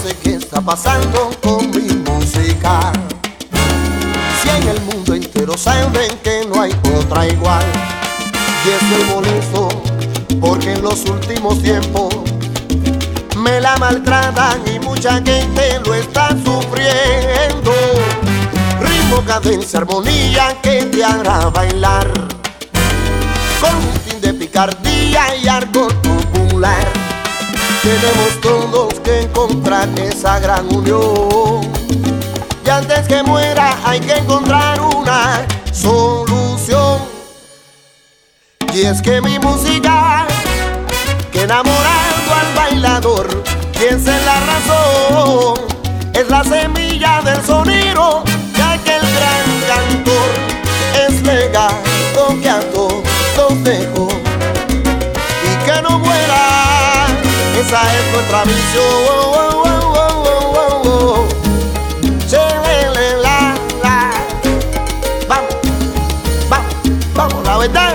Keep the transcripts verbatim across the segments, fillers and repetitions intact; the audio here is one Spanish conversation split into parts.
sé qué está pasando con mi música. Si en el mundo entero saben que no hay otra igual. Y estoy molesto porque en los últimos tiempos me la maltratan y mucha gente lo está sufriendo. Ritmo, cadencia, armonía que te hará bailar con un fin de picardía y algo popular. Tenemos todos que encontrar esa gran unión, y antes que muera hay que encontrar una solución. Y es que mi música, que enamorando al bailador, piensa en la razón, es la semilla del sonido de aquel gran cantor. Es legado que a todos dejó y que no muera, esa es nuestra misión. Oh, oh, oh, oh, oh, oh. Chévere, la, la. Vamos, vamos, vamos, la verdad.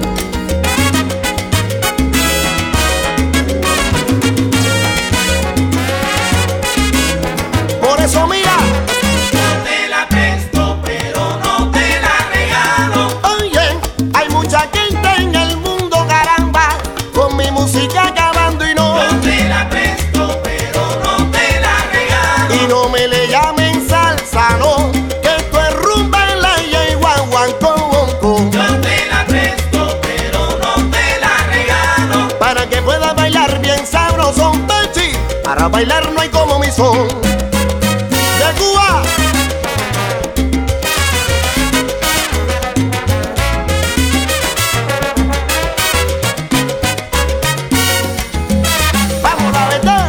Por eso mira, no te la presto, pero no te la regalo. oye, hay mucha gente en el mundo, caramba, con mi música acabando y no. No te la presto, pero no te la regalo. Y no me le llamen salsa, no, que esto es rumba en la guaguancó. Yo te la presto, pero no te la regalo. Para que puedas bailar bien sabroso, Pechi, para bailar no hay como mi son. De Cuba. Vamos, la verdad.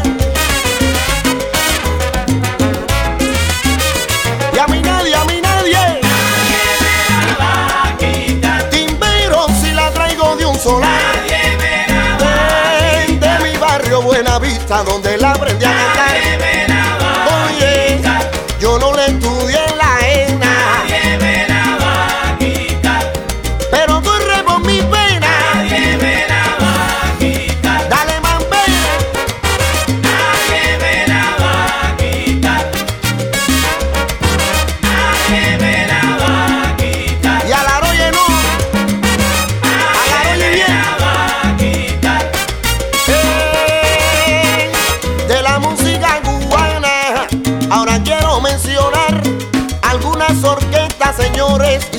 Y a mí nadie, a mí nadie. Nadie me la va a quitar. Timbero si la traigo de un solar. Nadie me la va a De, quitar. de mi barrio Buena Vista, donde la aprendí a cantar. Nadie me la va a Oye, quitar. yo no le estudié en la ENA, Nadie me la va a quitar. pero corre por mi pena. Nadie me la va a quitar. Dale, mambera. Nadie me la va a quitar. Nadie me la va a quitar. Y a la roye no, a la roye Nadie me bien. la va a quitar. Eh, de la música cubana, ahora quiero mencionar algunas orquestas, señores,